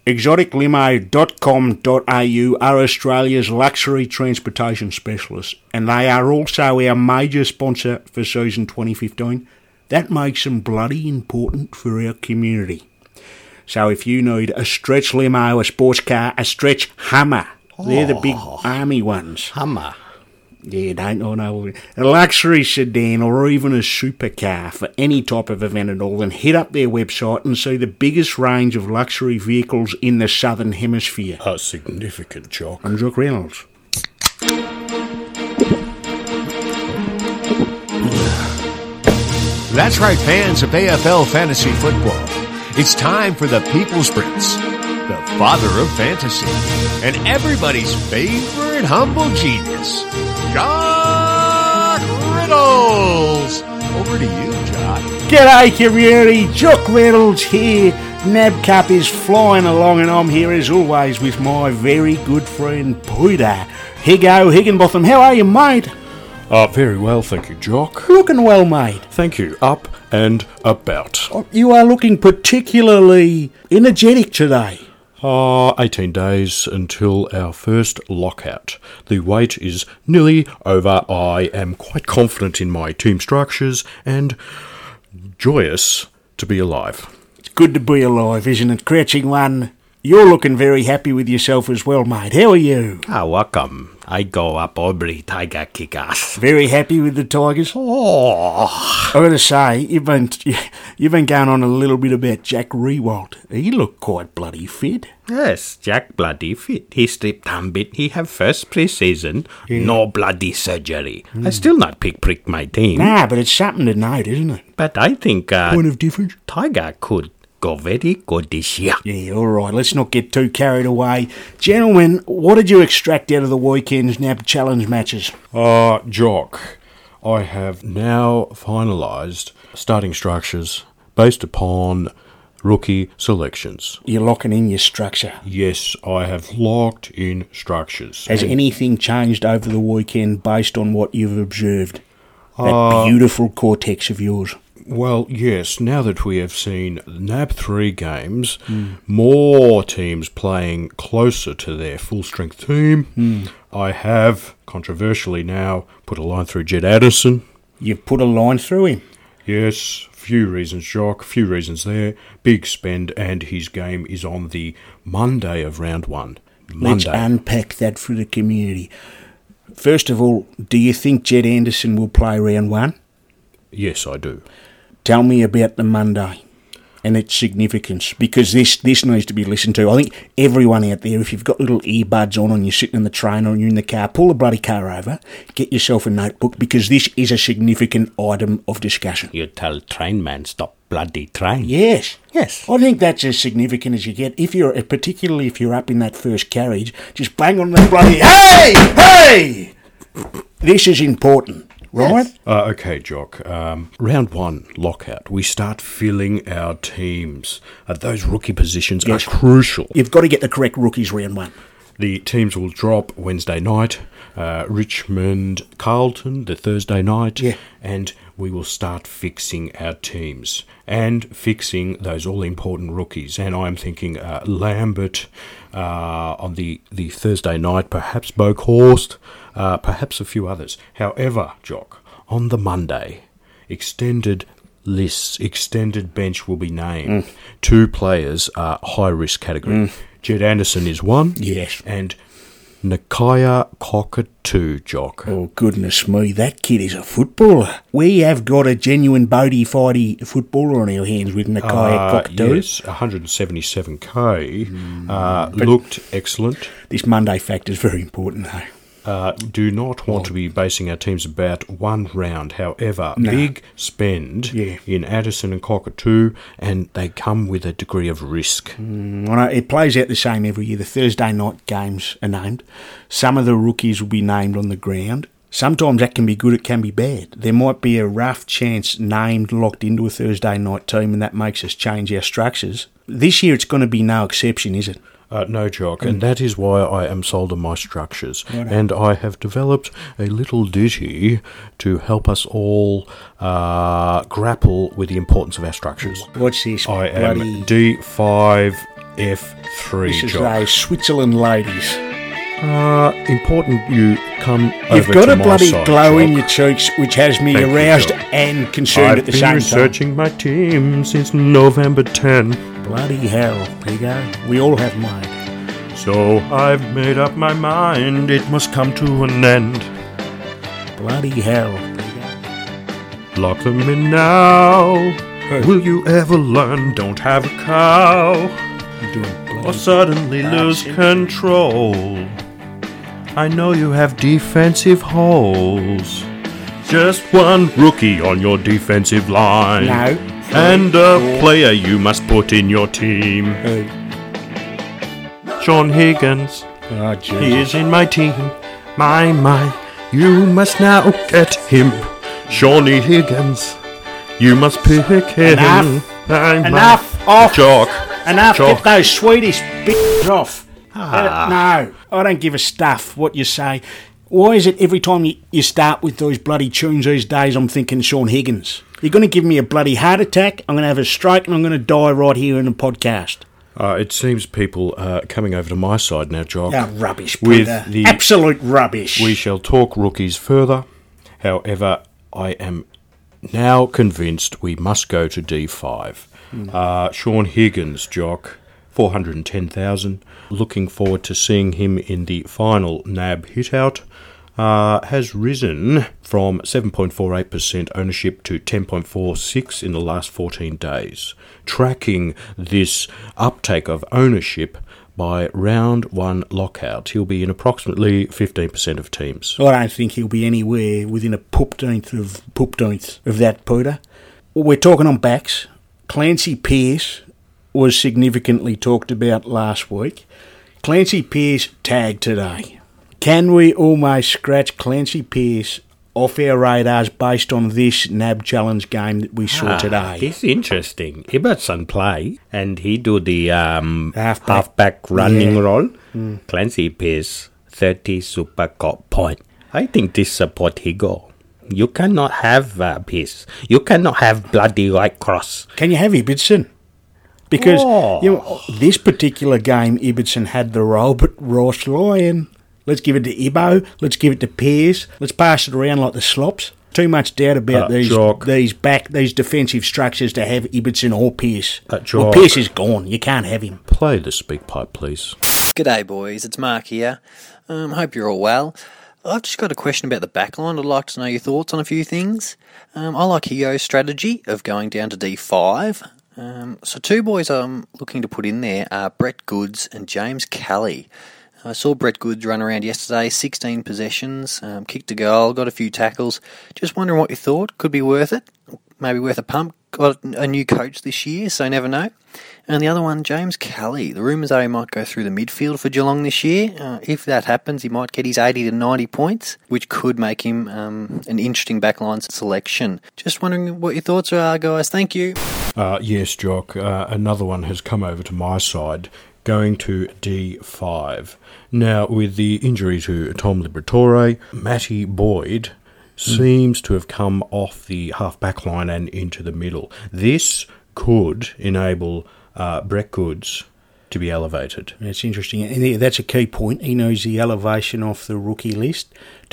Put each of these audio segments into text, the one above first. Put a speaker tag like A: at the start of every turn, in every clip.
A: ExoticLimo.com.au are Australia's luxury transportation specialists, and they are also our major sponsor for season 2015. That makes them bloody important for our community. So if you need a stretch limo, a sports car, a stretch Hummer, they're the big army ones.
B: Hummer.
A: Yeah, don't know. A luxury sedan or even a supercar for any type of event at all, then hit up their website and see the biggest range of luxury vehicles in the Southern Hemisphere.
B: A significant shock.
A: I'm Jock Reynolds.
C: That's right, fans of AFL Fantasy Football. It's time for the People's Prince, the father of fantasy, and everybody's favorite humble genius, Jock Reynolds. Over to you, Jock.
A: G'day, community. Jock Reynolds here. NAB Cup is flying along, and I'm here as always with my very good friend Peter Higginbotham. How are you, mate?
B: Very well, thank you, Jock.
A: Looking well, mate.
B: Thank you. Up and about.
A: You are looking particularly energetic today.
B: 18 days until our first lockout. The wait is nearly over. I am quite confident in my team structures and joyous to be alive.
A: It's good to be alive, isn't it? Crouching One, you're looking very happy with yourself as well, mate. How are you?
D: Welcome. I go up Aubrey Tiger Kick-Ass.
A: Very happy with the Tigers?
D: Oh.
A: I gotta say, you've been going on a little bit about Jack Riewoldt. He looked quite bloody fit.
D: Yes, Jack bloody fit. He stripped Tambit. He have first pre-season.
A: Yeah.
D: No bloody surgery. I still not prick my team.
A: Nah, but it's something to note, isn't it?
D: But I think
A: Point of difference?
D: Tiger could go very good this year.
A: Yeah, all right. Let's not get too carried away. Gentlemen, what did you extract out of the weekend's NAB Challenge matches?
B: Jock, I have now finalised starting structures based upon rookie selections.
A: You're locking in your structure.
B: Yes, I have locked in structures.
A: Has anything changed over the weekend based on what you've observed? That beautiful cortex of yours.
B: Well, yes, now that we have seen NAB 3 games, more teams playing closer to their full-strength team, I have, controversially now, put a line through Jed Addison.
A: You've put a line through him?
B: Yes, few reasons, Jock, few reasons there. Big spend, and his game is on the Monday of round 1.
A: Let's unpack that for the community. First of all, do you think Jed Anderson will play round 1?
B: Yes, I do.
A: Tell me about the Monday and its significance, because this needs to be listened to. I think everyone out there, if you've got little earbuds on and you're sitting in the train or you're in the car, pull the bloody car over, get yourself a notebook, because this is a significant item of discussion.
D: You tell train man stop bloody train.
A: Yes.
D: Yes.
A: I think that's as significant as you get. Particularly if you're up in that first carriage, just bang on the bloody, hey! This is important. Right?
B: Yes. Okay, Jock. Round 1, lockout. We start filling our teams. Those rookie positions are crucial.
A: You've got to get the correct rookies round 1.
B: The teams will drop Wednesday night, Richmond, Carlton, the Thursday night, and we will start fixing our teams and fixing those all-important rookies. And I'm thinking Lambert on the Thursday night, perhaps Boakhorst, perhaps a few others. However, Jock, on the Monday, extended lists, extended bench will be named. 2 players are high-risk category. Jed Anderson is 1.
A: Yes.
B: And Nakaya Cockatoo, Jock.
A: Oh, goodness me, that kid is a footballer. We have got a genuine Bodie Fighty footballer on our hands with Nakaya Cockatoo.
B: Yes, 177k. Looked excellent.
A: This Monday factor is very important, though.
B: Do not want to be basing our teams about one round. However, big spend in Addison and Cockatoo, and they come with a degree of risk.
A: It plays out the same every year. The Thursday night games are named. Some of the rookies will be named on the ground. Sometimes that can be good, it can be bad. There might be a rough chance named locked into a Thursday night team, and that makes us change our structures. This year it's going to be no exception, is it?
B: No, Jock, and that is why I am sold on my structures. And I have developed a little ditty to help us all grapple with the importance of our structures.
A: What's this?
B: I am D5 F3,
A: This is
B: Jock.
A: those Switzerland ladies.
B: Important you come
A: You've
B: over
A: got
B: to
A: a
B: my
A: bloody
B: side,
A: glow in
B: Jock.
A: your cheeks, which has me
B: Thank you,
A: aroused
B: Jock.
A: and concerned
B: I've
A: at the
B: been
A: same time.
B: researching my team since November 10.
A: Bloody hell, Pigo. We all have mine.
B: So I've made up my mind, it must come to an end.
A: Bloody hell, Pigo.
B: Lock them in now. Will you ever learn? Don't have a cow.
A: I'm doing bloody
B: Or suddenly lose
A: shit.
B: control. I know you have defensive holes. Just one rookie on your defensive line.
A: No.
B: And a player you must put in your team. Sean Higgins.
A: Oh,
B: He
A: Jesus.
B: is in my team. My. You must now get him. Shawnee Higgins. You must pick him.
A: Enough.
B: My.
A: Enough. Off.
B: Jock.
A: Enough.
B: Jock.
A: Get those Swedish b****s off. No, I don't give a stuff what you say. Why is it every time you start with those bloody tunes these days, I'm thinking Sean Higgins? You're going to give me a bloody heart attack, I'm going to have a stroke, and I'm going to die right here in the podcast.
B: It seems people are coming over to my side now, Jock.
A: Oh, rubbish,
B: With
A: Peter.
B: the-
A: Absolute rubbish.
B: We shall talk rookies further. However, I am now convinced we must go to D5. Sean Higgins, Jock, 410,000. Looking forward to seeing him in the final NAB hit-out. Has risen from 7.48% ownership to 10.46% in the last 14 days. Tracking this uptake of ownership by round one lockout, he'll be in approximately 15% of teams.
A: I don't think he'll be anywhere within a poopteenth of that, Peter. Well, we're talking on backs. Clancy Pearce was significantly talked about last week. Clancy Pearce tagged today. Can we almost scratch Clancy Pearce off our radars based on this NAB Challenge game that we saw today?
D: It's interesting. Ibbotson play, and he do the
A: Halfback.
D: halfback running
A: Yeah.
D: role. Clancy Pearce, 30 Super Cup point. I think this support he go. You cannot have Pearce. You cannot have bloody White Cross.
A: Can you have Ibbotson? Because
D: Oh.
A: this particular game, Ibbotson had the role, but Ross Lyon. Let's give it to Ibbo. Let's give it to Pearce. Let's pass it around like the slops. Too much doubt about
B: Jock.
A: these defensive structures to have Ibbotson or Pearce. Well,
B: Jock.
A: Pearce is gone. You can't have him.
B: Play the speak pipe, please.
E: G'day boys, it's Mark here. Hope you're all well. I've just got a question about the backline. I'd like to know your thoughts on a few things. I like Hio's strategy of going down to D5. So two boys I'm looking to put in there are Brett Goods and James Kelly. I saw Brett Goods run around yesterday, 16 possessions, kicked a goal, got a few tackles. Just wondering what you thought. Could be worth it. Maybe worth a pump. Got a new coach this year, so never know. And the other one, James Kelly. The rumours are he might go through the midfield for Geelong this year. If that happens, he might get his 80 to 90 points, which could make him an interesting backline selection. Just wondering what your thoughts are, guys. Thank you.
B: Yes, Jock. Another one has come over to my side, going to D5. Now, with the injury to Tom Liberatore, Matty Boyd seems to have come off the half-back line and into the middle. This could enable Brett Goods to be elevated.
A: That's interesting. And that's a key point. He knows the elevation off the rookie list.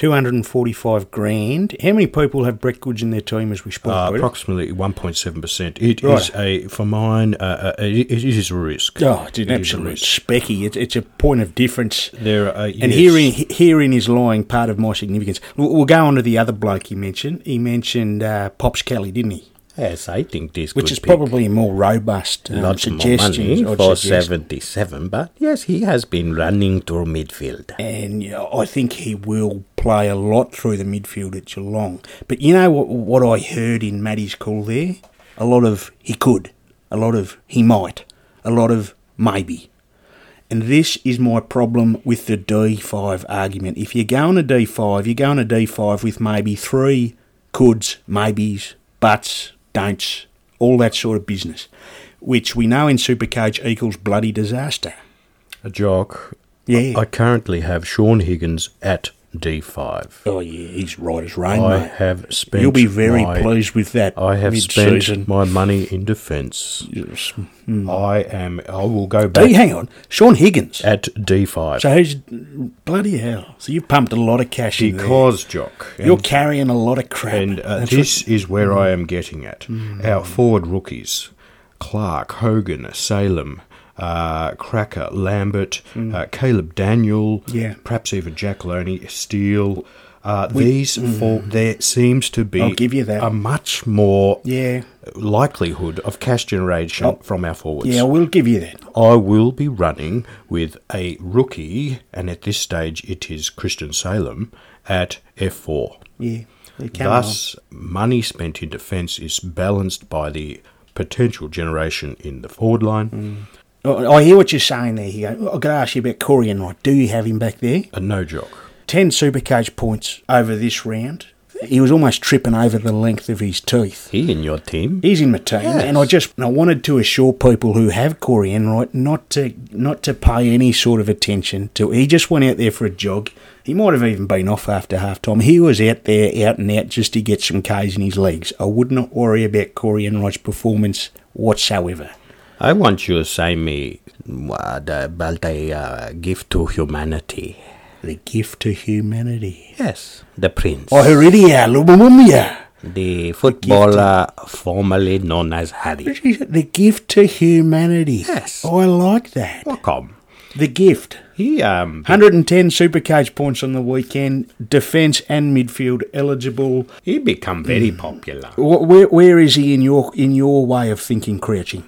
A: 245 grand. How many people have Brett Goods in their team as we spoke about?
B: Approximately 1.7%. It
A: Right.
B: is for mine, it is a risk.
A: Oh, it's an
B: It is a
A: absolute
B: risk.
A: specky. It's a point of difference.
B: There are,
A: And herein is lying part of my significance. We'll go on to the other bloke he mentioned. He mentioned Pops Kelly, didn't he?
D: Yes, I think this
A: Which
D: could
A: is
D: pick
A: probably a more robust
D: lots more
A: suggestion.
D: money for 77, but yes, he has been running through midfield.
A: And I think he will play a lot through the midfield at Geelong. But you know what I heard in Matty's call there? A lot of he could, a lot of he might, a lot of maybe. And this is my problem with the D5 argument. If you go on a D5, you go on a D5 with maybe 3 coulds, maybes, buts, don'ts, all that sort of business, which we know in Supercoach equals bloody disaster.
B: Jock,
A: Yeah.
B: I currently have Sean Higgins at D5.
A: Oh, yeah, he's right as rain,
B: I
A: mate.
B: have spent.
A: You'll be very pleased with that.
B: I have
A: mid-season.
B: spent my money in defence.
A: Yes.
B: I will go
A: Hey,
B: back
A: hang on. Sean Higgins.
B: at D5
A: So who's bloody hell? So you pumped a lot of cash in there.
B: because Jock.
A: You're carrying a lot of crap.
B: And
A: That's
B: this is where I am getting at. Our forward rookies, Clark, Hogan, Salem, Cracker, Lambert, Caleb Daniel,
A: Yeah.
B: perhaps even Jack Loney, Steele. These four, there seems to be
A: I'll give you that.
B: a much more
A: Yeah.
B: likelihood of cash generation from our forwards.
A: Yeah, we'll give you that.
B: I will be running with a rookie, and at this stage it is Christian Salem, at F4.
A: Yeah. They come
B: Thus, money spent in defence is balanced by the potential generation in the forward line.
A: on. I hear what you're saying there. Here. I've got to ask you about Corey Enright. Do you have him back there?
B: No Jock.
A: 10 Supercoach points over this round. He was almost tripping over the length of his teeth.
D: He in your team?
A: He's in my team, and I wanted to assure people who have Corey Enright not to pay any sort of attention to. He just went out there for a jog. He might have even been off after half time. He was out there, out and out, just to get some K's in his legs. I would not worry about Corey Enright's performance whatsoever.
D: I want you to say me about the gift to humanity.
A: The gift to humanity.
D: Yes, the prince.
A: Oh, Heredia, Lubumumia.
D: The footballer formerly known as Harry.
A: The gift to humanity.
D: Yes.
A: Oh, I like that.
D: Welcome.
A: The gift.
D: He
A: 110 Supercoach points on the weekend. Defence and midfield eligible.
D: he become very popular.
A: Where is he in your way of thinking, Crouching?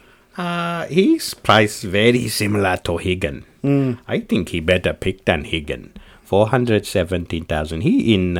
D: His price very similar to Higgin. I think he better pick than Higgin. 417,000. He in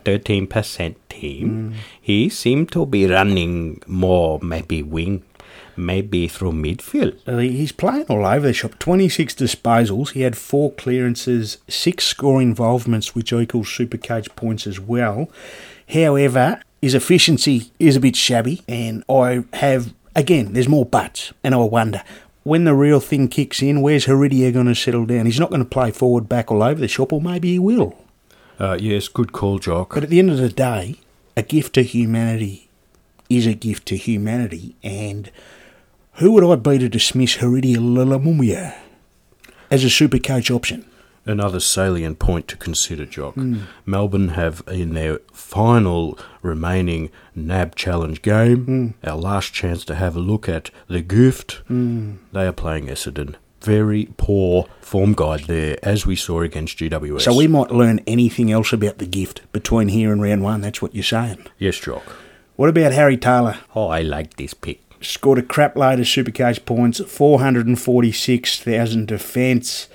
D: 13% team. He seemed to be running more, maybe wing, maybe through midfield.
A: He's playing all over the shop. 26 disposals. He had 4 clearances, 6 score involvements, which equals Supercoach points as well. However, his efficiency is a bit shabby, and I have, again, there's more buts, and I wonder, when the real thing kicks in, where's Heredia going to settle down? He's not going to play forward, back all over the shop, or maybe he will.
B: Yes, good call, Jock.
A: But at the end of the day, a gift to humanity is a gift to humanity, and who would I be to dismiss Heredia Lulamumia as a Supercoach option?
B: Another salient point to consider, Jock. Melbourne have, in their final remaining NAB Challenge game, our last chance to have a look at the gift, they are playing Essendon. Very poor form guide there, as we saw against GWS.
A: So we might learn anything else about the gift between here and round 1, that's what you're saying.
B: Yes, Jock.
A: What about Harry Taylor?
D: Oh, I like this pick.
A: Scored a crap load of Supercoach points, 446,000 defence.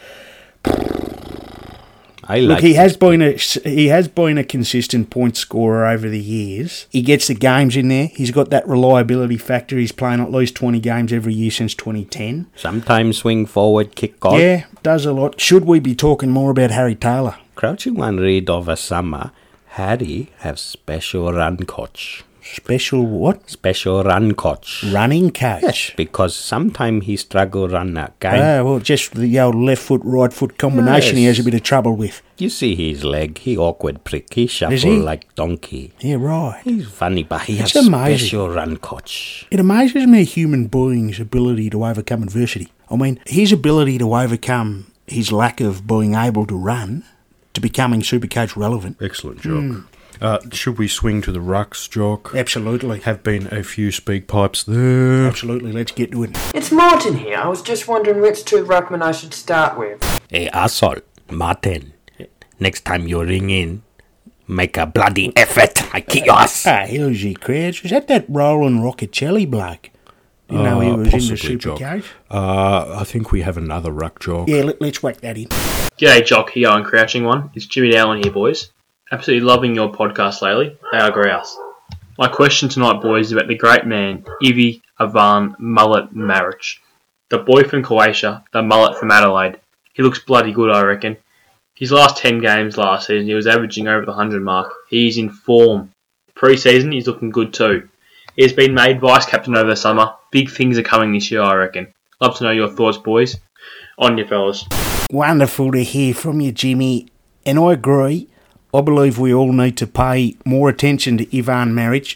A: Look, he has been a consistent point scorer over the years. He gets the games in there. He's got that reliability factor. He's playing at least 20 games every year since 2010.
D: Sometimes swing forward, kick on.
A: Yeah, does a lot. Should we be talking more about Harry Taylor?
D: Crouching one read over summer, Harry have special run coach.
A: Special what?
D: Special run coach.
A: Running coach.
D: Yes, because sometimes he struggle run that game.
A: Well, just the old left foot, right foot combination he has a bit of trouble with.
D: You see his leg, he awkward prick. He
A: Is
D: shuffle
A: he?
D: like donkey.
A: Yeah, right.
D: He's funny, but he has
A: It's amazing.
D: special run coach.
A: It amazes me a human being's ability to overcome adversity. I mean, his ability to overcome his lack of being able to run to becoming Supercoach relevant.
B: Excellent, Jock. Should we swing to the rucks, Jock?
A: Absolutely.
B: Have been a few speak pipes there.
A: Absolutely. Let's get to it.
F: It's Martin here. I was just wondering which two ruckmen I should start with.
D: Hey, asshole, Martin. Next time you ring in, make a bloody effort. I kick your ass.
A: Who's he, Crouch? Is that Roland Roccacelli bloke? You know he was in the
B: possibly, Jock.
A: Supercoach?
B: I think we have another ruck, Jock.
A: Yeah, let's whack that in.
G: G'day, Jock here on Crouching One. It's Jimmy Dowling here, boys. Absolutely loving your podcast lately. They are grouse. My question tonight, boys, is about the great man, Ivy Avan Mullet Marich. The boy from Croatia, the mullet from Adelaide. He looks bloody good, I reckon. His last 10 games last season, he was averaging over the 100 mark. He's in form. Pre-season, he's looking good too. He has been made vice-captain over the summer. Big things are coming this year, I reckon. Love to know your thoughts, boys. On you, fellas.
A: Wonderful to hear from you, Jimmy. And I agree. I believe we all need to pay more attention to Ivan Maric.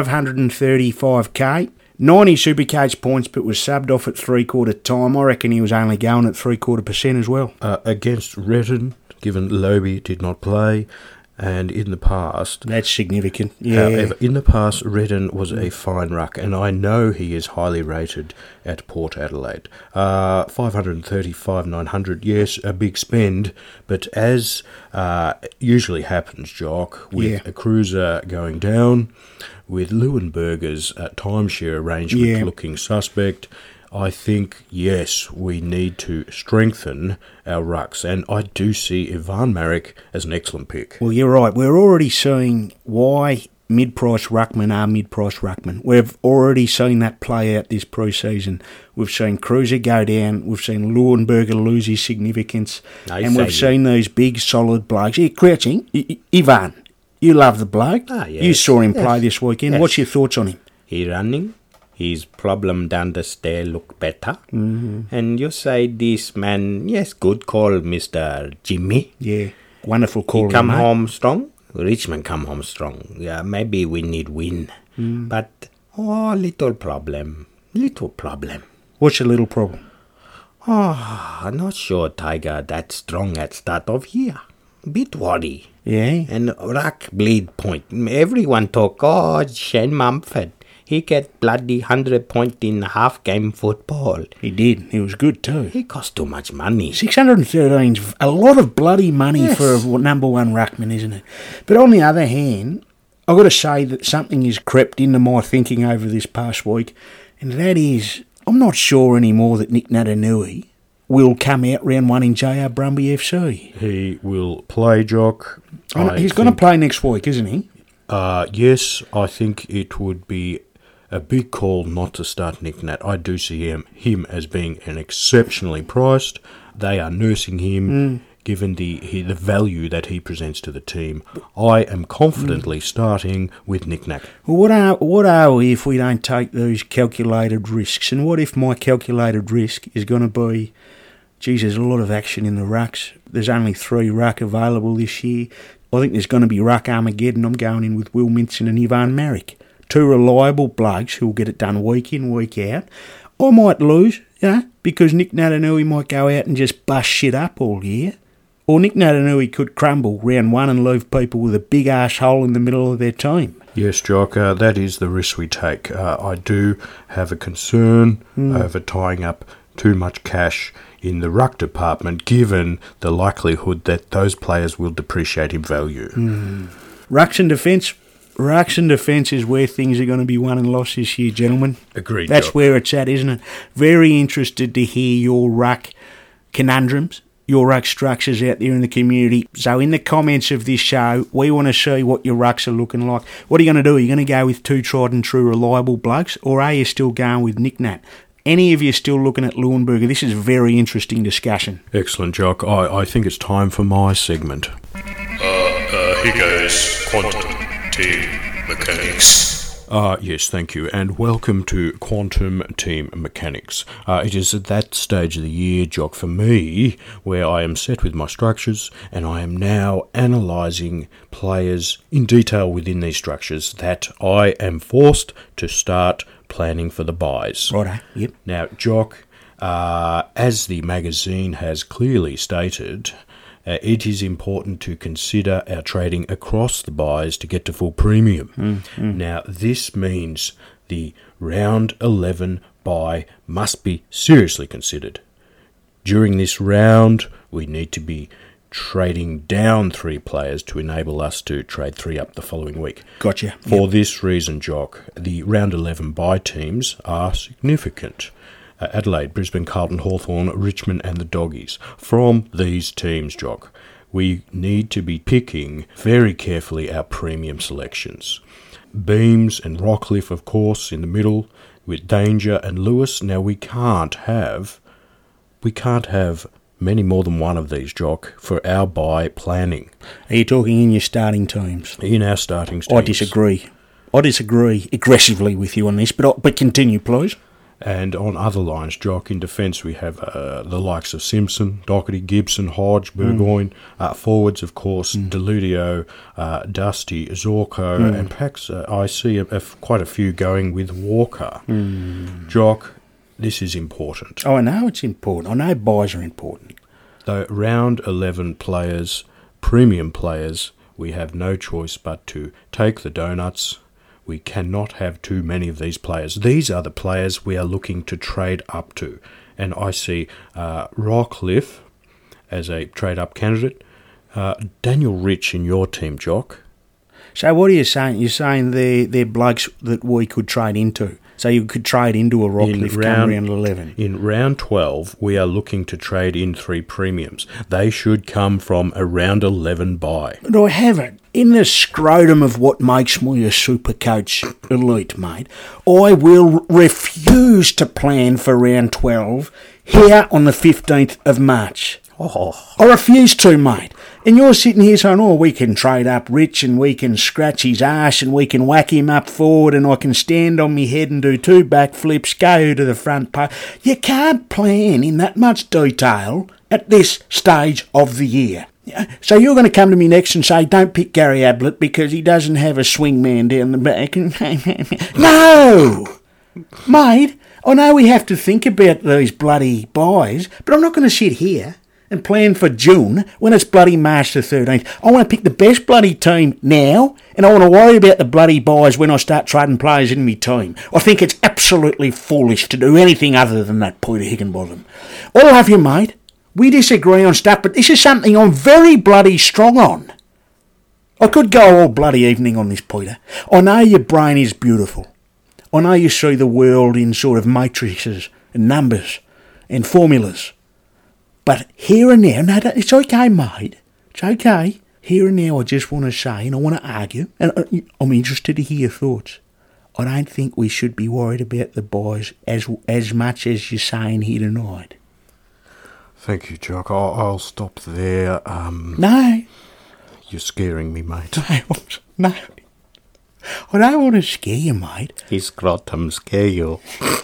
A: 535k, 90 Supercoach points, but was subbed off at three-quarter time. I reckon he was only going at 0.75% as well.
B: Against Redden, given Lobe did not play, and in the past...
A: That's significant, yeah.
B: However, in the past, Redden was a fine ruck, and I know he is highly rated at Port Adelaide. 535,900, yes, a big spend, but as usually happens, Jock, with a cruiser going down, with Leuenberger's timeshare arrangement looking suspect, I think, yes, we need to strengthen our rucks, and I do see Ivan Maric as an excellent pick.
A: Well, you're right. We're already seeing why mid-price ruckmen are mid-price ruckmen. We've already seen that play out this pre-season. We've seen Cruiser go down. We've seen Leuenberger lose his significance. And we've seen these big, solid blokes. Yeah, Crouching, Ivan, you love the bloke.
D: Yes.
A: You saw him play this weekend.
D: Yes.
A: What's your thoughts on him?
D: He running. His problem down the stair look better. Mm-hmm. And you say this man, yes, good call, Mr. Jimmy.
A: Yeah, wonderful call.
D: He come home strong. Richmond come home strong. Yeah, maybe we need win. But, little problem.
A: What's your little problem?
D: I'm not sure Tiger that strong at start of year. Bit worry.
A: Yeah.
D: And ruck bleed point. Everyone talk, Shane Mumford. He get bloody 100 point in half game football.
A: He did. He was good too.
D: He cost too much money.
A: 613's a lot of bloody money for a number one ruckman, isn't it? But on the other hand, I've got to say that something has crept into my thinking over this past week, and that is, I'm not sure anymore that Nick Natanui will come out round one in JR Brumby FC.
B: He will play, Jock.
A: He's going to play next week, isn't he?
B: Yes, I think it would be a big call not to start Nick Nat. I do see him as being an exceptionally priced. They are nursing him, given the value that he presents to the team. I am confidently starting with Nick Nat.
A: Well, what are we if we don't take those calculated risks? And what if my calculated risk is going to be, geez, there's a lot of action in the rucks. There's only 3 ruck available this year. I think there's going to be ruck Armageddon. I'm going in with Will Minson and Ivan Maric. 2 reliable blokes who'll get it done week in, week out. I might lose, because Nick Natanui might go out and just bust shit up all year. Or Nick Natanui could crumble round 1 and leave people with a big arse hole in the middle of their team.
B: Yes, Jock, that is the risk we take. I do have a concern over tying up too much cash in the ruck department, given the likelihood that those players will depreciate in value.
A: Rucks and defence is where things are going to be won and lost this year, gentlemen.
B: Agreed,
A: That's
B: Jock.
A: where it's at, isn't it? Very interested to hear your ruck conundrums, your ruck structures out there in the community. So in the comments of this show, we want to see what your rucks are looking like. What are you going to do? Are you going to go with 2 tried and true reliable blokes, or are you still going with Nick Nat? Any of you still looking at Leuenberger? This is a very interesting discussion.
B: Excellent, Jock. I think it's time for my segment.
H: Here goes Quantum Team Mechanics.
B: Yes, thank you, and welcome to Quantum Team Mechanics. It is at that stage of the year, Jock, for me, where I am set with my structures, and I am now analysing players in detail within these structures that I am forced to start planning for the buys.
A: Righto, yep.
B: Now, Jock, as the magazine has clearly stated, it is important to consider our trading across the buys to get to full premium. Now, this means the round 11 buy must be seriously considered. During this round, we need to be trading down 3 players to enable us to trade 3 up the following week.
A: Gotcha.
B: For this reason, Jock, the round 11 buy teams are significant. Adelaide, Brisbane, Carlton, Hawthorn, Richmond and the Doggies. From these teams, Jock, we need to be picking very carefully our premium selections. Beams and Rockcliffe, of course, in the middle, with Danger and Lewis. Now, we can't have many more than one of these, Jock, for our buy planning.
A: Are you talking in your starting teams?
B: In our starting teams.
A: I disagree aggressively with you on this, but continue, please.
B: And on other lines, Jock, in defence, we have the likes of Simpson, Doherty, Gibson, Hodge, Burgoyne. Forwards, of course, Deludio, Dusty, Zorko, and perhaps I see quite a few going with Walker. Jock, this is important.
A: Oh, I know it's important. I know buys are important.
B: Though round 11 players, premium players, we have no choice but to take the donuts. We cannot have too many of these players. These are the players we are looking to trade up to. And I see Rockcliffe as a trade-up candidate. Daniel Rich in your team, Jock.
A: So what are you saying? You're saying they're blokes that we could trade into. So you could trade into a Rockcliffe come round 11.
B: In round 12, we are looking to trade in 3 premiums. They should come from a round 11 buy.
A: But I haven't. In the scrotum of what makes me a super coach elite, mate, I will refuse to plan for round 12 here on the 15th of March. I refuse to, mate. And you're sitting here saying, oh, we can trade up Rich and we can scratch his arse and we can whack him up forward and I can stand on me head and do 2 backflips, go to the front post. You can't plan in that much detail at this stage of the year. So you're going to come to me next and say, don't pick Gary Ablett because he doesn't have a swing man down the back. No! Mate, I know we have to think about these bloody buys, but I'm not going to sit here and plan for June when it's bloody March the 13th. I want to pick the best bloody team now, and I want to worry about the bloody buys when I start trading players in my team. I think it's absolutely foolish to do anything other than that, Peter Higginbotham. I'll have you, mate. We disagree on stuff, but this is something I'm very bloody strong on. I could go all bloody evening on this, Peter. I know your brain is beautiful. I know you see the world in sort of matrices and numbers and formulas. But here and now, no, it's okay, mate. It's okay. Here and now, I just want to say, and I want to argue, and I'm interested to hear your thoughts. I don't think we should be worried about the buys as much as you're saying here tonight.
B: Thank you, Jock. I'll stop there.
A: No.
B: You're scaring me, mate.
A: No. I don't want to scare you, mate.
D: His scrotum scare you.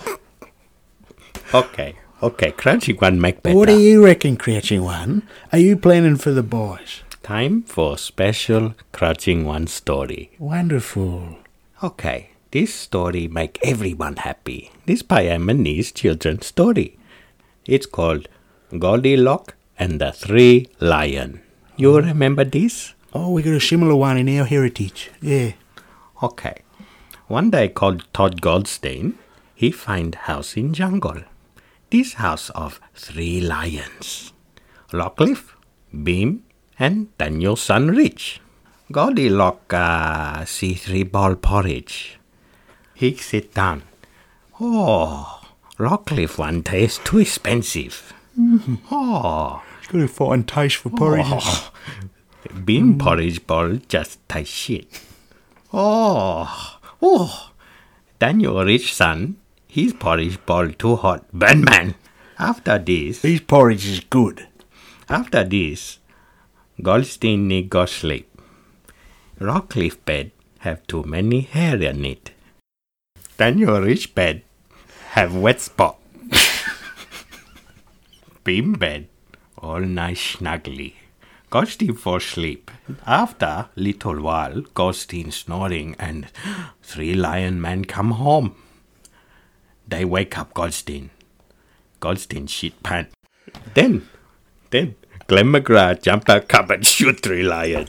D: Okay, Crunchy One make better.
A: What do you reckon, Crouching One? Are you planning for the boys?
D: Time for special Crouching One story.
A: Wonderful.
D: Okay, this story make everyone happy. This Payamani's children's story. It's called Goldilocks and the 3 Lions. You remember this?
A: Oh, we got a similar one in our heritage. Yeah.
D: Okay. One day called Todd Goldstein, he find house in jungle. This house of 3 lions. Rockcliffe, Beam, and Daniel's son Rich. Goldilocks see 3 ball porridge. He sit down. Oh, Rockcliffe one taste too expensive. Oh,
A: he's got a fine taste for porridge.
D: Beam porridge bowl just taste shit. Oh, Daniel Rich son, his porridge bowl too hot. Burn man. After this,
A: his porridge is good.
D: After this, Goldstein need go sleep. Rockcliffe bed have too many hair in it. Daniel Rich bed have wet spot. Beam bed all nice snuggly. Goldstein for sleep. After little while, Goldstein snoring and 3 lion men come home. They wake up Goldstein. Goldstein shit pant. Then Glenn McGrath jump out cupboard, shoot 3 lion.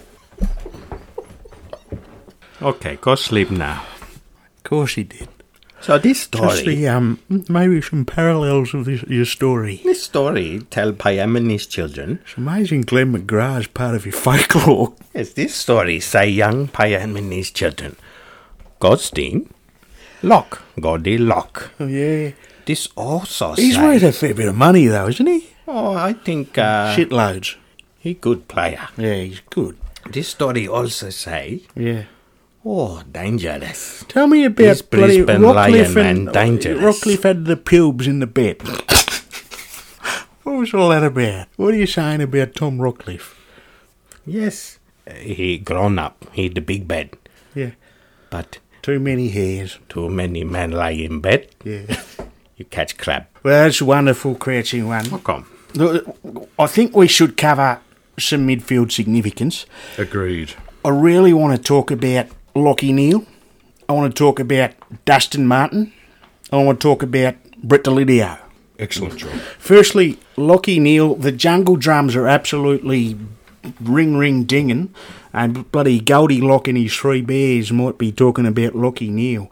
D: Okay, go sleep now.
A: Of course he did.
D: So this story...
A: Just maybe some parallels of your story.
D: This story tell Payamani's children.
A: It's amazing Glenn McGrath's part of your folklore.
D: Yes, this story say young Payamani's children. Goldstein, Goldilocks.
A: Oh, yeah.
D: This also
A: He's worth a fair bit of money, though, isn't he?
D: Oh, I think...
A: shitloads.
D: He good player.
A: Yeah, he's good.
D: This story also say...
A: Yeah.
D: Oh, dangerous.
A: Tell me about
D: this
A: bloody
D: Brisbane
A: Rockcliffe
D: lion man, dangerous.
A: Rockcliffe had the pubes in the bed. What was all that about? What are you saying about Tom Rockcliffe?
D: Yes, he grown up. He the big bed.
A: Yeah.
D: But
A: too many hairs.
D: Too many men lie in bed.
A: Yeah.
D: You catch crab.
A: Well, that's wonderful, Crouching One.
B: Welcome.
A: Look, I think we should cover some midfield significance.
B: Agreed.
A: I really want to talk about Lachie Neale. I want to talk about Dustin Martin. I want to talk about Brett Delidio.
B: Excellent job.
A: Firstly, Lachie Neale, the jungle drums are absolutely ring-dinging, and bloody Goldie Lock and his three bears might be talking about Lachie Neale.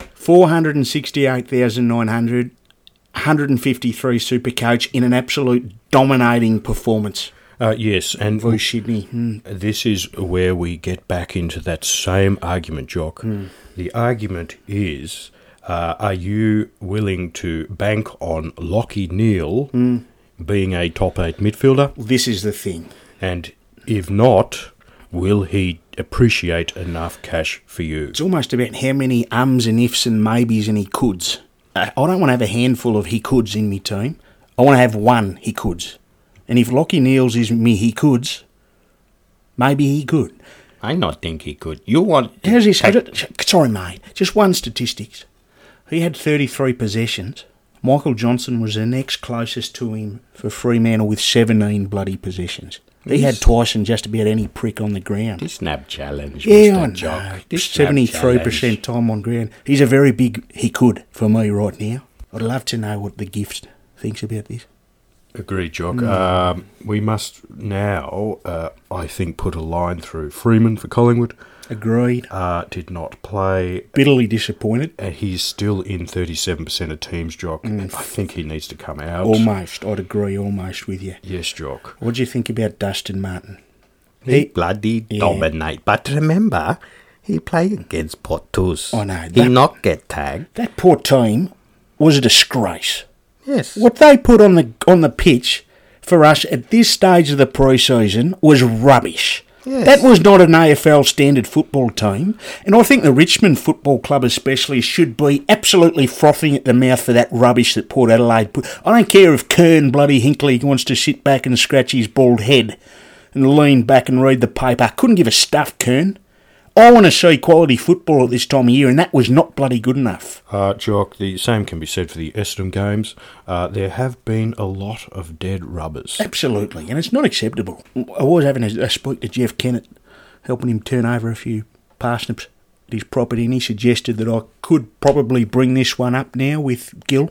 A: 468,900, 153 Supercoach in an absolute dominating performance.
B: Yes, and
A: For Sydney.
B: this is where we get back into that same argument, Jock. The argument is, are you willing to bank on Lachie Neale being a top 8 midfielder?
A: This is the thing.
B: And if not, will he appreciate enough cash for you?
A: It's almost about how many ums and ifs and maybes and he coulds. I don't want to have a handful of he coulds in me team. I want to have one he coulds. And if Lachie Neale's is me he coulds, maybe he could.
D: I not think he could. You want...
A: How's this? Sorry, mate. Just one statistics. He had 33 possessions. Michael Johnson was the next closest to him for Fremantle with 17 bloody possessions. He had twice in just about any prick on the ground.
D: This snap challenge,
A: Yeah, I
D: Mr. Jock.
A: know.
D: This snap
A: 73%
D: challenge.
A: time on ground. He's a very big he could for me right now. I'd love to know what the gift thinks about this.
B: Agreed, Jock. We must now, I think, put a line through Freeman for Collingwood.
A: Agreed.
B: Did not play.
A: Bitterly disappointed.
B: He's still in 37% of teams, Jock. I think he needs to come out.
A: Almost. I'd agree almost with you.
B: Yes, Jock.
A: What do you think about Dustin Martin?
D: He bloody dominate. But remember, he played against Port Toos.
A: I know.
D: He not get tagged.
A: That poor team was a disgrace.
D: Yes.
A: What they put on the pitch for us at this stage of the pre-season was rubbish.
D: Yes.
A: That was not an AFL standard football team, and I think the Richmond Football Club especially should be absolutely frothing at the mouth for that rubbish that Port Adelaide put. I don't care if Kern bloody Hinkley wants to sit back and scratch his bald head and lean back and read the paper. Couldn't give a stuff, Kern. I want to see quality football at this time of year, and that was not bloody good enough.
B: Jock, the same can be said for the Essendon games. There have been a lot of dead rubbers.
A: Absolutely, and it's not acceptable. I was having a speak to Jeff Kennett, helping him turn over a few parsnips at his property, and he suggested that I could probably bring this one up now with Gill.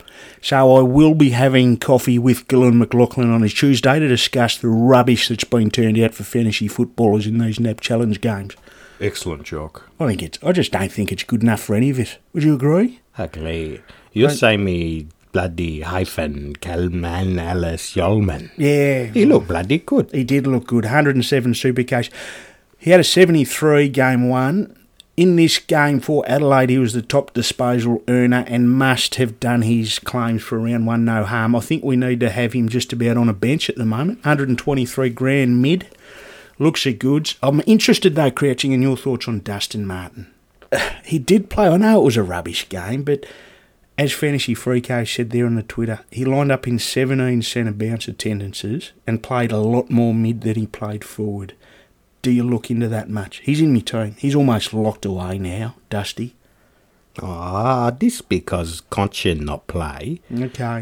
A: So I will be having coffee with Gillen McLaughlin on a Tuesday to discuss the rubbish that's been turned out for fantasy footballers in these NAP Challenge games.
B: Excellent, Jock.
A: I just don't think it's good enough for any of us. Would you agree?
D: Ugly. You say me bloody hyphen Kalman Alice Yolman.
A: Yeah.
D: He looked bloody good.
A: He did look good. 107 Supercoach. He had a 73 game one. In this game for Adelaide, he was the top disposal earner and must have done his claims for round one no harm. I think we need to have him just about on a bench at the moment. 123 grand mid. Looks a goods. I'm interested, though, Crouching, in your thoughts on Dustin Martin. He did play. I know it was a rubbish game, but as Fantasy Freako said there on the Twitter, he lined up in 17 centre bounce attendances and played a lot more mid than he played forward. Do you look into that much? He's in my team. He's almost locked away now, Dusty.
D: This because Conscience not play.
A: Okay.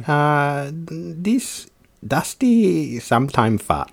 D: This Dusty sometime fat.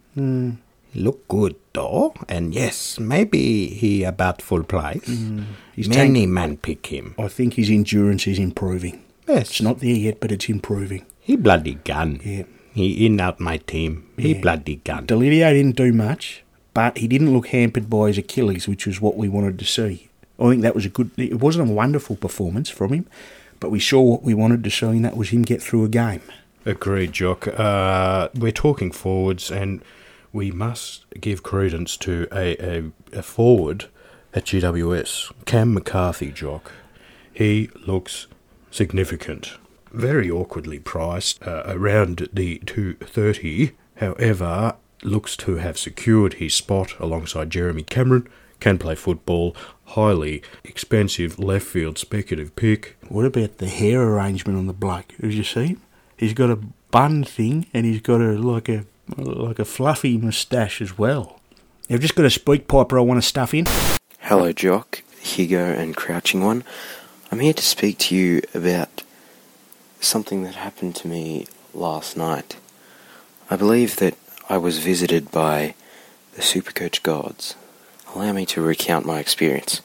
D: Look good though, and yes, maybe he about full price. Many man pick him.
A: I think his endurance is improving.
D: Yes,
A: It's not there yet, but it's improving.
D: he bloody gun.
A: Yeah.
D: He in out my team. He
A: Yeah.
D: bloody gun.
A: Delidio didn't do much, but he didn't look hampered by his Achilles, which was what we wanted to see. I think that was it wasn't a wonderful performance from him, but we saw what we wanted to see, and that was him get through a game.
B: Agreed, Jock. We're talking forwards, and we must give credence to a forward at GWS, Cam McCarthy, Jock. He looks significant. Very awkwardly priced, around the 230. However, looks to have secured his spot alongside Jeremy Cameron. Can play football. Highly expensive left field speculative pick.
A: What about the hair arrangement on the bloke? Did you see him? He's got a bun thing, and he's got like a fluffy moustache as well. I've just got a speak piper I want to stuff in.
I: Hello, Jock, Higo and Crouching One. I'm here to speak to you about something that happened to me last night. I believe that I was visited by the Supercoach gods. Allow me to recount my experience.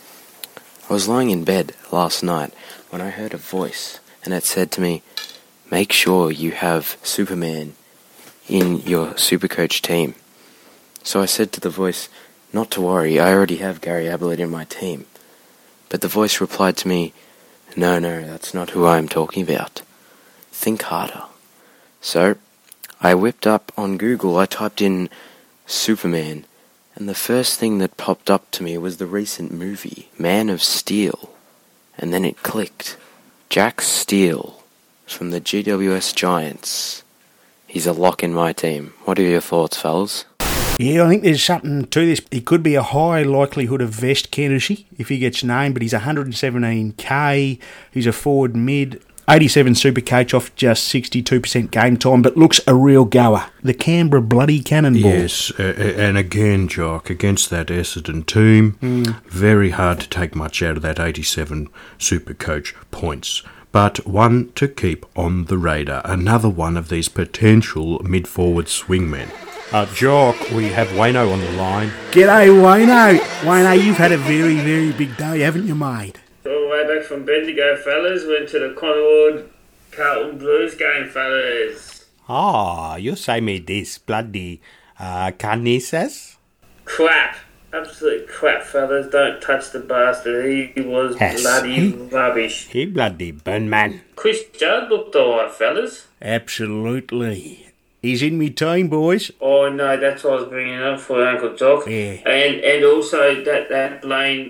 I: I was lying in bed last night when I heard a voice, and it said to me, "Make sure you have Superman in your Supercoach team." So I said to the voice, "Not to worry, I already have Gary Ablett in my team." But the voice replied to me, No, that's not who I'm talking about. Think harder." So, I whipped up on Google, I typed in Superman, and the first thing that popped up to me was the recent movie, Man of Steel. And then it clicked. Jack Steele, from the GWS Giants. He's a lock in my team. What are your thoughts, fellas?
A: Yeah, I think there's something to this. He could be a high likelihood of vest candidacy if he gets named, but he's 117k. He's a forward mid. 87 Supercoach off just 62% game time, but looks a real goer. The Canberra bloody Cannonball.
B: Yes, and again, Jock, against that Essendon team, very hard to take much out of that 87 Supercoach points. But one to keep on the radar. Another one of these potential mid-forward swingmen. Jock, we have Wayno on the line.
A: G'day, Wayno. Wayno, you've had a very, very big day, haven't you, mate?
J: All the way back from Bendigo, fellas. Went to the Collingwood Carlton Blues game, fellas.
D: You say me this bloody Carnices?
J: Crap. Absolute crap, fellas. Don't touch the bastard. He was bloody rubbish.
D: He bloody burn, man.
J: Chris Judd looked alright, fellas.
A: Absolutely. He's in me team, boys.
J: Oh, no, that's what I was bringing up for Uncle Doc.
A: Yeah.
J: And also that Blaine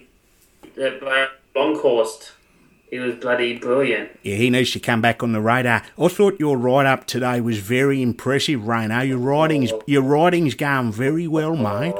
J: Longhorst. He was bloody brilliant.
A: Yeah, he needs to come back on the radar. I thought your write-up today was very impressive, Rayno. Your writing's going very well, mate.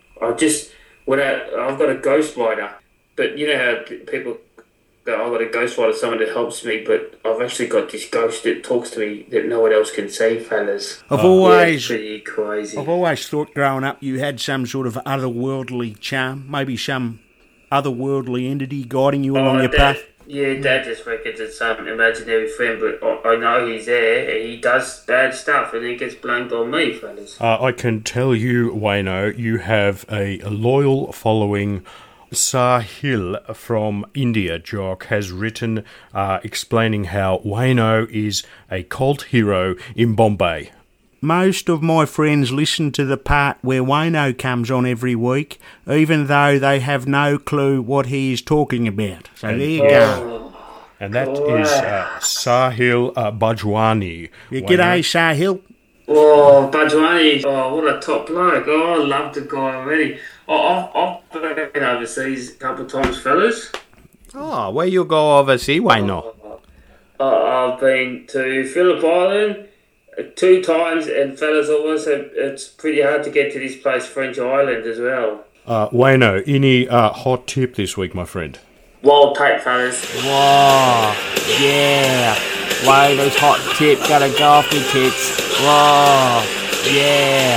J: I've got a ghostwriter. But you know how people go, I've got a ghostwriter, someone that helps me, but I've actually got this ghost that talks to me that no one else can see, fellas.
A: It's
J: pretty crazy.
A: I've always thought growing up you had some sort of otherworldly charm, maybe some otherworldly entity guiding you along your path.
J: Yeah, Dad just reckons it's some imaginary friend, but I know he's there, and he does bad stuff, and he gets blamed on me, fellas.
B: I can tell you, Wayno, you have a loyal following. Sahil from India, Jock, has written explaining how Wayno is a cult hero in Bombay.
A: Most of my friends listen to the part where Wayno comes on every week, even though they have no clue what he is talking about. So there you go.
B: And that is Sahil Bajwani.
A: Yeah, g'day, Sahil.
J: Oh, Bajwani. Oh, what a top bloke. Oh, I love the guy already. I've been overseas a couple of times, fellas.
D: Oh, where you go overseas? Why not?
J: I've been to Phillip Island 2 times, and fellas, also it's pretty hard to get to this place, French Island, as well.
B: Wayno, any hot tip this week, my friend?
J: Wild tape, fellas.
K: Whoa, yeah. Wayno's hot tip, gotta go off me tits. Whoa, yeah.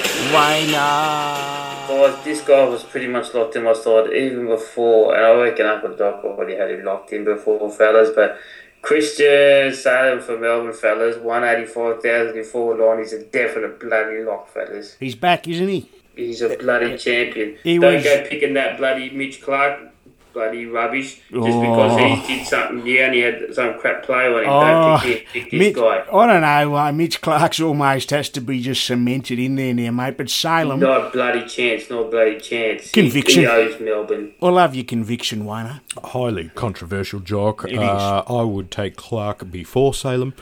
K: Wayno.
J: Guys, this guy was pretty much locked in my side even before, and I reckon Uncle Doc already had him locked in before, fellas, but Christian Salem from Melbourne, fellas, 185,000 in forward line. He's a definite bloody lock, fellas.
A: He's back, isn't he?
J: He's a bloody champion. Don't go picking that bloody Mitch Clark, bloody rubbish, just because he did something. He only had some crap play on him. Don't pick this guy.
A: I don't know. Mitch Clark's almost has to be just cemented in there now, mate. But Salem,
J: not a bloody chance.
A: Conviction.
J: He owes Melbourne.
A: I love your conviction, Wayno.
B: Highly controversial, Jock.
A: It is.
B: I would take Clark before Salem.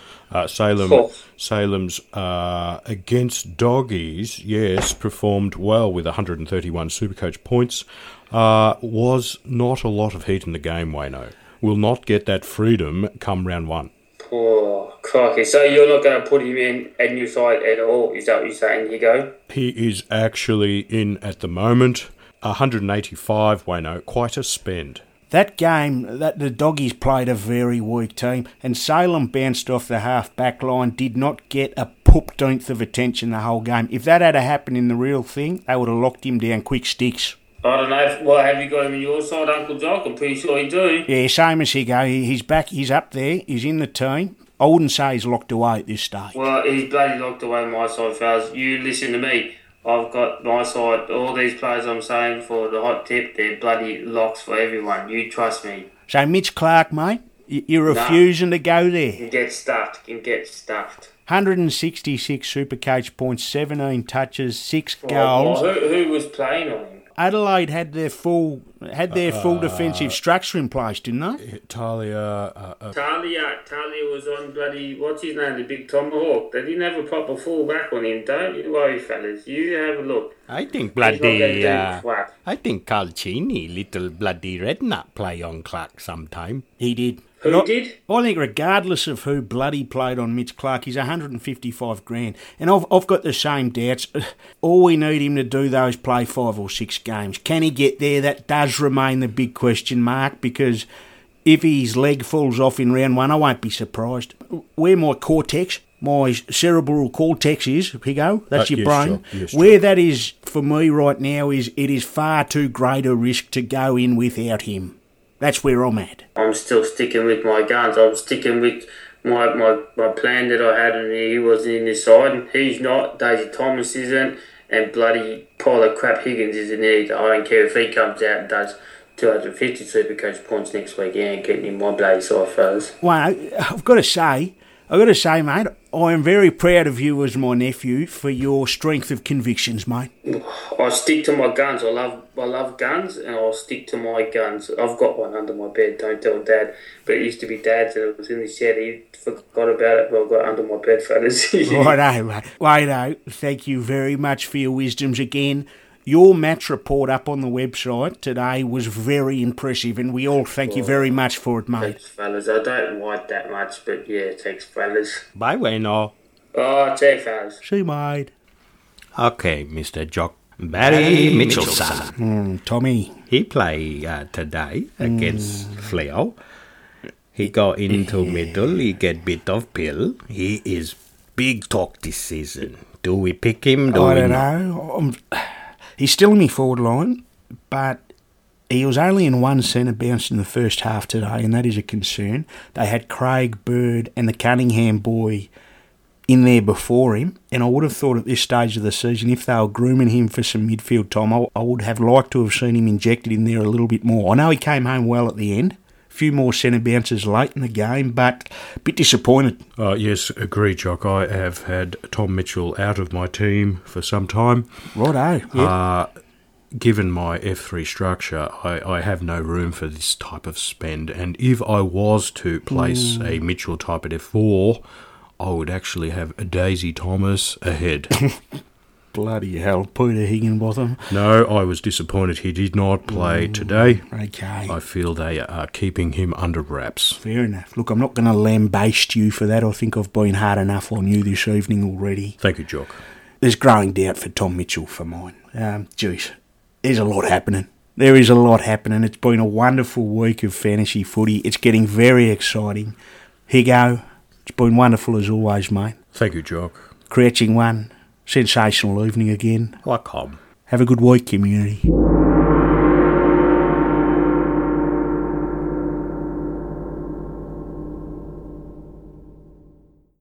B: Salem's against Doggies, yes, performed well with 131 Supercoach points. Was not a lot of heat in the game, Wayno. Will not get that freedom come round 1.
J: Oh, crikey. So you're not going to put him in a new side at all? Is that what you're saying, Hugo?
B: He is actually in at the moment. 185, Wayno. Quite a spend.
A: That game, that the Doggies played a very weak team, and Salem bounced off the half-back line, did not get a poop-deenth of attention the whole game. If that had happened in the real thing, they would have locked him down quick sticks.
J: I don't know. Have you got him on your side, Uncle Jock? I'm pretty sure you do.
A: Yeah, same as Higo. He's back. He's up there. He's in the team. I wouldn't say he's locked away at this stage.
J: Well, he's bloody locked away my side, fellas. You listen to me. I've got my side. All these players I'm saying for the hot tip, they're bloody locks for everyone. You trust me.
A: So Mitch Clark, mate, you're refusing to go there.
J: You can get stuffed.
A: 166 Supercoach points, 17 touches, 6 goals.
J: Who was playing on him?
A: Adelaide had their full defensive structure in place, didn't they?
J: Talia was on bloody, what's his name, the big tomahawk. They didn't have a proper full back on him. Don't you worry, fellas. You have a look.
D: I think Carl Chini, little bloody rednut, play on Clark sometime.
A: He did.
J: Who did?
A: I think regardless of who bloody played on Mitch Clark, he's 155 grand. And I've got the same doubts. All we need him to do, though, is play 5 or 6 games. Can he get there? That does remain the big question mark, because if his leg falls off in round 1, I won't be surprised. Where my cerebral cortex is, Higo, that's your brain.
B: Sure. Yes,
A: where that is for me right now is it is far too great a risk to go in without him. That's where I'm at.
J: I'm still sticking with my guns. I'm sticking with my plan that I had, and he was in this side. And he's not. Daisy Thomas isn't. And bloody pile of crap Higgins isn't either. I don't care if he comes out and does 250 Supercoach points next week. He ain't getting in my bloody side, fellas.
A: Well, I've got to say, mate, I am very proud of you as my nephew for your strength of convictions, mate.
J: I stick to my guns. I love guns, and I'll stick to my guns. I've got one under my bed. Don't tell Dad. But it used to be Dad's, and it was in the shed. He forgot about it. Well, I've got it under my bed, fellas.
A: Righto, mate. Righto. Thank you very much for your wisdoms again. Your match report up on the website today was very impressive, and we all thank you very much for it, mate.
J: Thanks, fellas. I don't like that much, but yeah, thanks, fellas.
D: Bye, Wayno.
J: Oh, see you, fellas.
A: See you, mate.
D: Okay, Mr. Jock. Barry Mitchelson.
A: Tommy.
D: He played today against Fleo. He got into middle. He get bit of pill. He is big talk this season. Do we pick him?
A: I don't know. He's still in my forward line, but he was only in one centre bounce in the first half today, and that is a concern. They had Craig Bird and the Cunningham boy in there before him, and I would have thought at this stage of the season, if they were grooming him for some midfield time, I would have liked to have seen him injected in there a little bit more. I know he came home well at the end. A few more centre bounces late in the game, but a bit disappointed.
B: Yes, agree, Jock. I have had Tom Mitchell out of my team for some time.
A: Righto. Yep.
B: Given my F3 structure, I have no room for this type of spend, and if I was to place a Mitchell type at F4, I would actually have a Daisy Thomas ahead.
A: Bloody hell, Peter Higginbotham.
B: No, I was disappointed he did not play today.
A: Okay.
B: I feel they are keeping him under wraps.
A: Fair enough. Look, I'm not going to lambaste you for that. I think I've been hard enough on you this evening already.
B: Thank you, Jock.
A: There's growing doubt for Tom Mitchell for mine. Geez, there's a lot happening. There is a lot happening. It's been a wonderful week of fantasy footy. It's getting very exciting. Higo, it's been wonderful as always, mate.
B: Thank you, Jock.
A: Crouching one. Sensational evening again.
D: Welcome.
A: Have a good week, community.